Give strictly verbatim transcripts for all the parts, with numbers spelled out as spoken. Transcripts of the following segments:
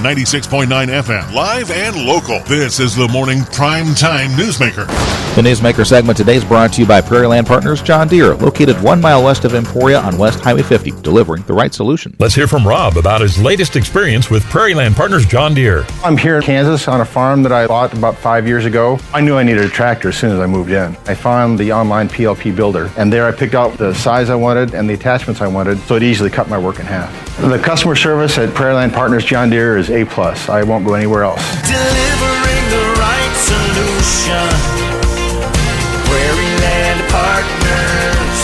ninety-six point nine F M, live and local. This is the Morning Prime Time Newsmaker. The Newsmaker segment today is brought to you by Prairie Land Partners John Deere, located one mile west of Emporia on West Highway fifty, delivering the right solution. Let's hear from Rob about his latest experience with Prairie Land Partners John Deere. I'm here in Kansas on a farm that I bought about five years ago. I knew I needed a tractor as soon as I moved in. I found the online P L P builder, and there I picked out the size I wanted and the attachments I wanted, so it easily cut my work in half. The customer service at Prairie Land Partners John Deere is A plus. I won't go anywhere else. Delivering the right solution. Prairie Land Partners.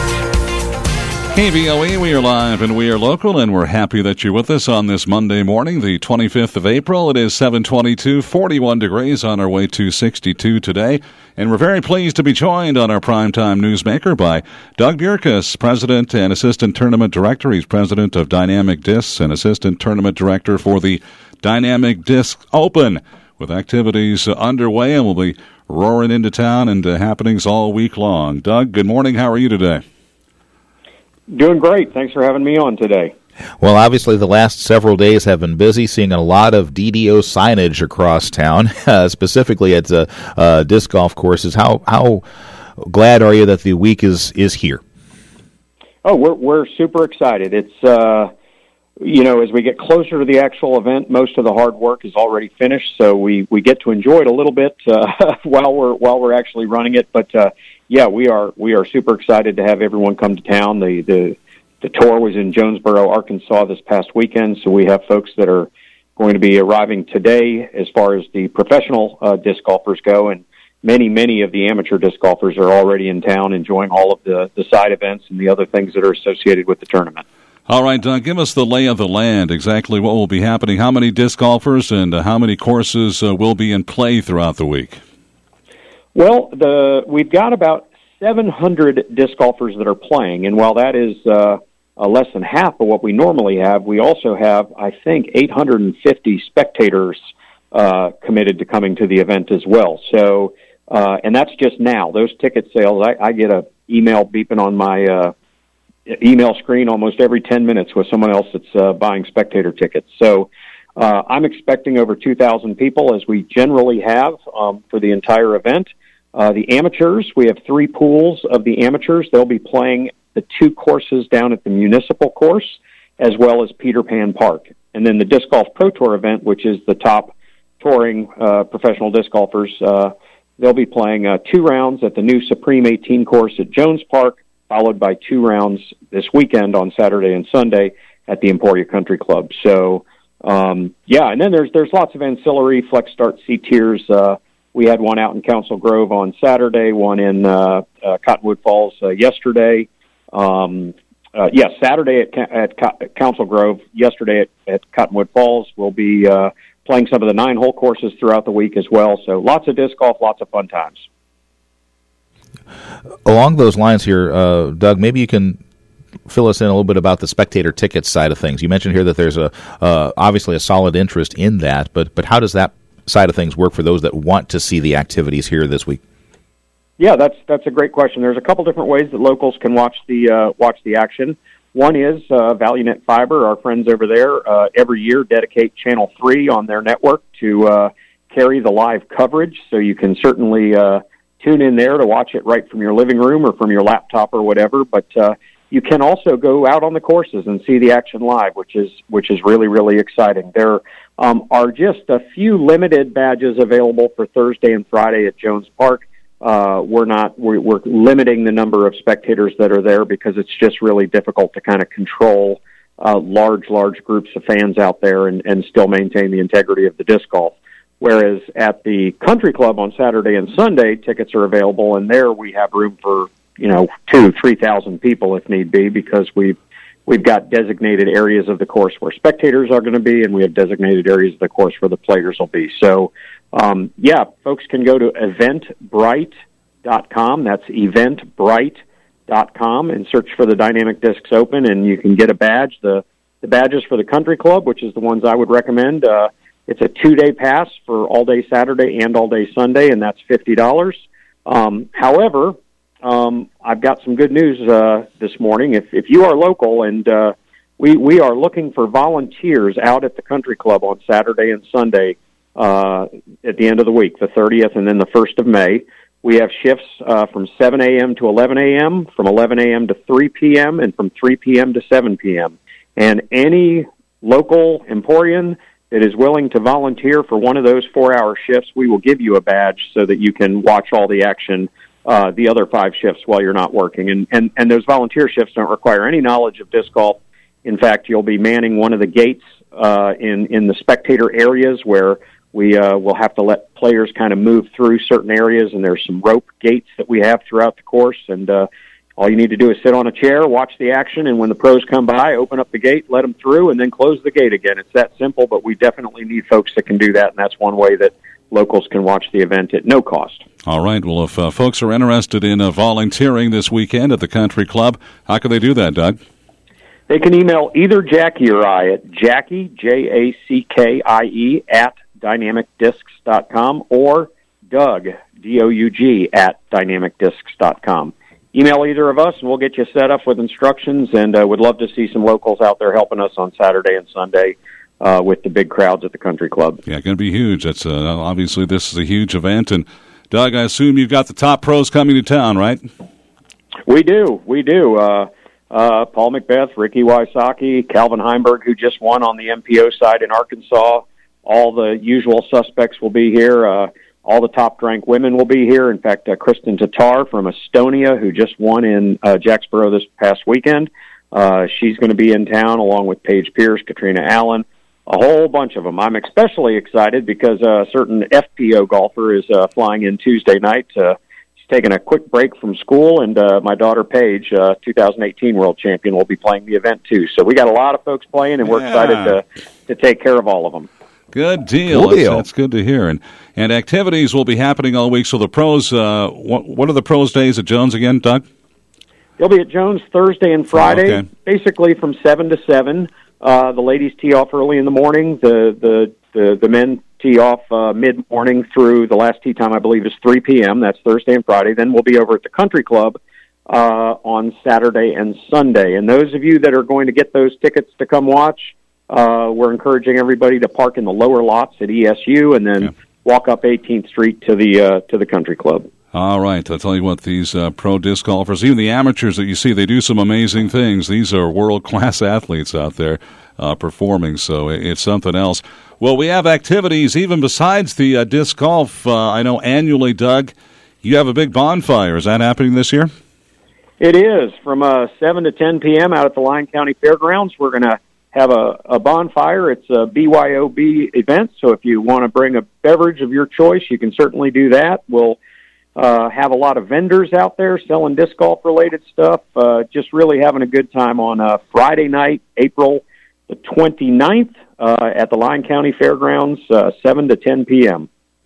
K V O E, we are live and we are local, and we're happy that you're with us on this Monday morning, the twenty-fifth of April. It is seven twenty-two, forty-one degrees, on our way to sixty-two today. And we're very pleased to be joined on our Primetime Newsmaker by Doug Bierkus, President and Assistant Tournament Director. He's President of Dynamic Discs and Assistant Tournament Director for the Dynamic Disc Open, with activities underway, and we'll be roaring into town and uh, happenings all week long. Doug, good morning. How are you today? Doing great. Thanks for having me on today. Well, obviously the last several days have been busy, seeing a lot of D D O signage across town, uh, specifically at uh, uh, disc golf courses. How how glad are you that the week is, is here? Oh, we're we're super excited. It's uh, you know, as we get closer to the actual event, most of the hard work is already finished, so we, we get to enjoy it a little bit uh, while we're while we're actually running it. But uh, yeah, we are we are super excited to have everyone come to town. The the the tour was in Jonesboro, Arkansas this past weekend, so we have folks that are going to be arriving today as far as the professional uh, disc golfers go, and many, many of the amateur disc golfers are already in town enjoying all of the, the side events and the other things that are associated with the tournament. All right, Doug, give us the lay of the land, exactly what will be happening, how many disc golfers and uh, how many courses uh, will be in play throughout the week? Well, the we've got about seven hundred disc golfers that are playing, and while that is uh, uh, less than half of what we normally have, we also have, I think, eight hundred fifty spectators uh, committed to coming to the event as well. So, uh, and that's just now. Those ticket sales, I, I get a email beeping on my uh, email screen almost every ten minutes with someone else that's uh, buying spectator tickets. So uh, I'm expecting over two thousand people, as we generally have um, for the entire event. Uh, the amateurs, we have three pools of the amateurs. They'll be playing the two courses down at the municipal course, as well as Peter Pan Park. And then the Disc Golf Pro Tour event, which is the top touring uh, professional disc golfers, uh, they'll be playing uh, two rounds at the new Supreme eighteen course at Jones Park, followed by two rounds this weekend on Saturday and Sunday at the Emporia Country Club. So, um, yeah, and then there's there's lots of ancillary Flex Start C tiers. Uh, we had one out in Council Grove on Saturday, one in uh, uh, Cottonwood Falls uh, yesterday. Um, uh, yes, yeah, Saturday at, at, Co- at Council Grove, yesterday at, at Cottonwood Falls. We'll be uh, playing some of the nine-hole courses throughout the week as well. So lots of disc golf, lots of fun times. Along those lines here, uh, Doug, maybe you can fill us in a little bit about the spectator tickets side of things. You mentioned here that there's a uh, obviously a solid interest in that, but but how does that side of things work for those that want to see the activities here this week? Yeah, that's that's a great question. There's a couple different ways that locals can watch the uh, watch the action. One is uh, ValueNet Fiber. Our friends over there uh, every year dedicate Channel three on their network to uh, carry the live coverage, so you can certainly uh, tune in there to watch it right from your living room or from your laptop or whatever. But uh, you can also go out on the courses and see the action live, which is which is really, really exciting. There um, are just a few limited badges available for Thursday and Friday at Jones Park. Uh, we're not, we're, we're limiting the number of spectators that are there because it's just really difficult to kind of control uh, large, large groups of fans out there and, and still maintain the integrity of the disc golf. Whereas at the country club on Saturday and Sunday, tickets are available, and there we have room for, you know, two, three thousand people if need be, because we've we've got designated areas of the course where spectators are going to be, and we have designated areas of the course where the players will be. So, um, yeah, folks can go to eventbrite dot com. That's eventbrite dot com and search for the Dynamic Discs Open, and you can get a badge. The the badges for the country club, which is the ones I would recommend. Uh, it's a two-day pass for all day Saturday and all day Sunday, and that's fifty dollars. Um, however, um, I've got some good news uh, this morning. If if you are local and uh, we, we are looking for volunteers out at the country club on Saturday and Sunday uh, at the end of the week, the thirtieth and then the first of May. We have shifts uh, from seven a.m. to eleven a.m., from eleven a.m. to three p.m., and from three p.m. to seven p.m. And any local Emporian that is willing to volunteer for one of those four-hour shifts, we will give you a badge so that you can watch all the action uh, the other five shifts while you're not working. And, and, and those volunteer shifts don't require any knowledge of disc golf. In fact, you'll be manning one of the gates uh, in, in the spectator areas where we uh, will have to let players kind of move through certain areas, and there's some rope gates that we have throughout the course. And uh, all you need to do is sit on a chair, watch the action, and when the pros come by, open up the gate, let them through, and then close the gate again. It's that simple, but we definitely need folks that can do that, and that's one way that locals can watch the event at no cost. All right. Well, if uh, folks are interested in uh, volunteering this weekend at the country club, how can they do that, Doug? They can email either Jackie or I at Jackie, J A C K I E, at dynamic discs dot com, or Doug, D O U G, at dynamic discs dot com. Email either of us, and we'll get you set up with instructions, and uh, would love to see some locals out there helping us on Saturday and Sunday uh, with the big crowds at the country club. Yeah, going to be huge. That's uh, obviously this is a huge event, and Doug, I assume you've got the top pros coming to town, right? We do, we do. Uh, uh, Paul McBeth, Ricky Wysocki, Calvin Heimberg, who just won on the M P O side in Arkansas. All the usual suspects will be here. Uh, all the top-ranked women will be here. In fact, uh, Kristen Tatar from Estonia, who just won in uh, Jacksboro this past weekend, uh, she's going to be in town along with Paige Pierce, Katrina Allen, a whole bunch of them. I'm especially excited because a certain F P O golfer is uh, flying in Tuesday night. Uh, she's taking a quick break from school, and uh, my daughter Paige, uh, two thousand eighteen world champion, will be playing the event too. So we got a lot of folks playing, and we're yeah. excited to, to take care of all of them. Good deal. Cool that's, deal. that's good to hear. And and activities will be happening all week. So the pros, uh, what, what are the pros days at Jones again, Doug? They'll be at Jones Thursday and Friday, Oh, okay. basically from seven to seven. Uh, the ladies tee off early in the morning. The the the, the men tee off uh, mid morning through the last tee time, I believe, is three p.m. That's Thursday and Friday. Then we'll be over at the country club uh, on Saturday and Sunday. And those of you that are going to get those tickets to come watch, Uh, we're encouraging everybody to park in the lower lots at E S U and then yeah. walk up eighteenth Street to the uh, to the country club. All right. I'll tell you what, these uh, pro disc golfers, even the amateurs that you see, they do some amazing things. These are world-class athletes out there uh, performing, so it's something else. Well, we have activities even besides the uh, disc golf. Uh, I know annually, Doug, you have a big bonfire. Is that happening this year? It is. From uh, seven to ten p.m. out at the Lyon County Fairgrounds, we're going to have a, a bonfire. It's a B Y O B event, so if you want to bring a beverage of your choice, you can certainly do that. We'll uh, have a lot of vendors out there selling disc golf-related stuff, uh, just really having a good time on uh, Friday night, April the twenty-ninth, uh, at the Lyon County Fairgrounds, uh, seven to ten p.m.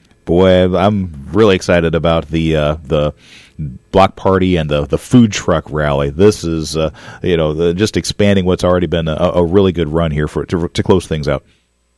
Boy, I'm really excited about the uh, the block party and the, the food truck rally. This is uh, you know the, just expanding what's already been a, a really good run here for to, to close things out.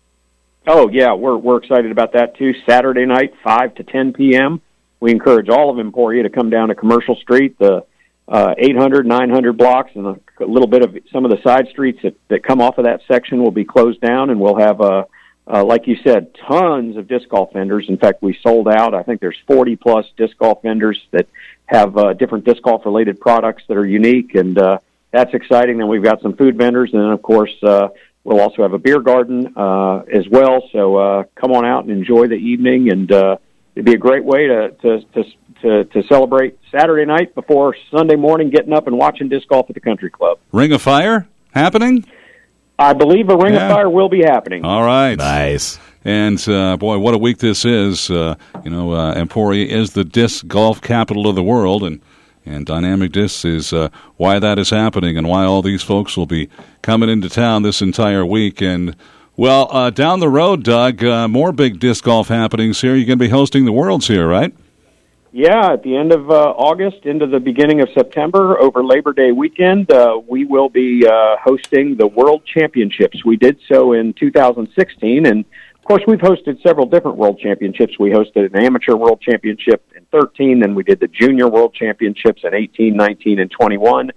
Oh yeah, we're we're excited about that too. Saturday night, five to ten p.m. We encourage all of Emporia to come down to Commercial Street, the uh, eight hundred, nine hundred blocks, and a, a little bit of some of the side streets that, that come off of that section will be closed down, and we'll have a Uh, like you said, tons of disc golf vendors. In fact, we sold out. I think there's forty plus disc golf vendors that have uh, different disc golf related products that are unique, and uh, that's exciting. Then we've got some food vendors, and then of course uh, we'll also have a beer garden uh, as well. So uh, come on out and enjoy the evening, and uh, it'd be a great way to to, to to to celebrate Saturday night before Sunday morning, getting up and watching disc golf at the country club. Ring of Fire happening? I believe a Ring Yeah. of Fire will be happening. All right. Nice. And, uh, boy, what a week this is. Uh, you know, uh, Emporia is the disc golf capital of the world, and, and Dynamic Discs is uh, why that is happening and why all these folks will be coming into town this entire week. And, well, uh, down the road, Doug, uh, more big disc golf happenings here. You're going to be hosting the Worlds here, right? Yeah, at the end of uh, August into the beginning of September, over Labor Day weekend, uh, we will be uh, hosting the World Championships. We did so in two thousand sixteen, and of course we've hosted several different World Championships. We hosted an Amateur World Championship in thirteen, then we did the Junior World Championships in eighteen, nineteen, and twenty-one.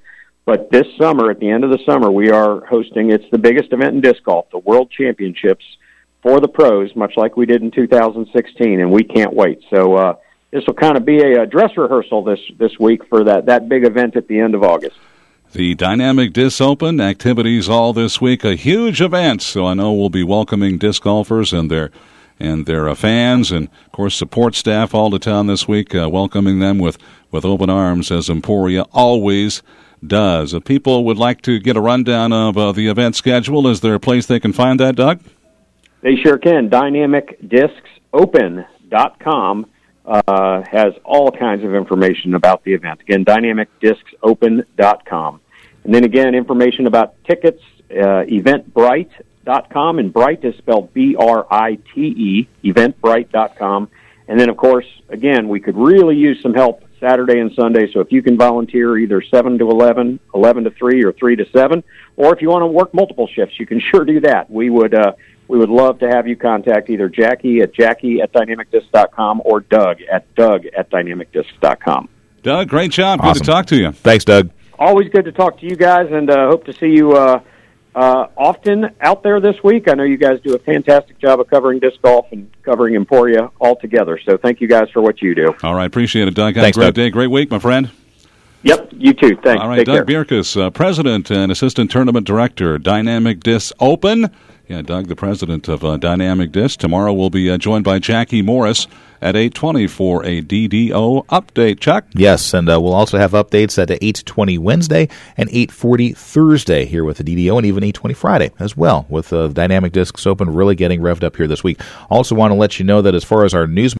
But this summer, at the end of the summer, we are hosting, it's the biggest event in disc golf, the World Championships for the pros, much like we did in two thousand sixteen, and we can't wait. So uh, this will kind of be a, a dress rehearsal this, this week for that, that big event at the end of August. The Dynamic Disc Open activities all this week, a huge event. So I know we'll be welcoming disc golfers and their and their uh, fans and, of course, support staff all to town this week, uh, welcoming them with, with open arms, as Emporia always does. If people would like to get a rundown of uh, the event schedule, is there a place they can find that, Doug? They sure can. dynamic discs open dot com uh, has all kinds of information about the event. Again, dynamic discs open dot com. And then again, information about tickets, uh, eventbrite dot com, and Bright is spelled B R I T E, eventbrite dot com. And then, of course, again, we could really use some help Saturday and Sunday, so if you can volunteer either seven to eleven, eleven to three, or three to seven, or if you want to work multiple shifts, you can sure do that. We would uh, we would love to have you contact either Jackie at Jackie at dynamic disc dot com or Doug at Doug at dynamic disc dot com. Doug, great job. Awesome. Good to talk to you. Thanks, Doug. Always good to talk to you guys, and uh, hope to see you uh, uh, often out there this week. I know you guys do a fantastic job of covering disc golf and covering Emporia all together, so thank you guys for what you do. All right, appreciate it, Doug. Have Thanks, a great Doug. day, great week, my friend. Yep, you too. Thanks. All right, Take Doug care. Bierkus, uh, President and Assistant Tournament Director, Dynamic Disc Open. Yeah, Doug, the President of uh, Dynamic Disc. Tomorrow we'll be uh, joined by Jackie Morris at eight twenty for a D D O update. Chuck? Yes, and uh, we'll also have updates at eight twenty Wednesday and eight forty Thursday here with the D D O, and even eight twenty Friday as well, with uh, Dynamic Discs Open really getting revved up here this week. Also want to let you know that as far as our news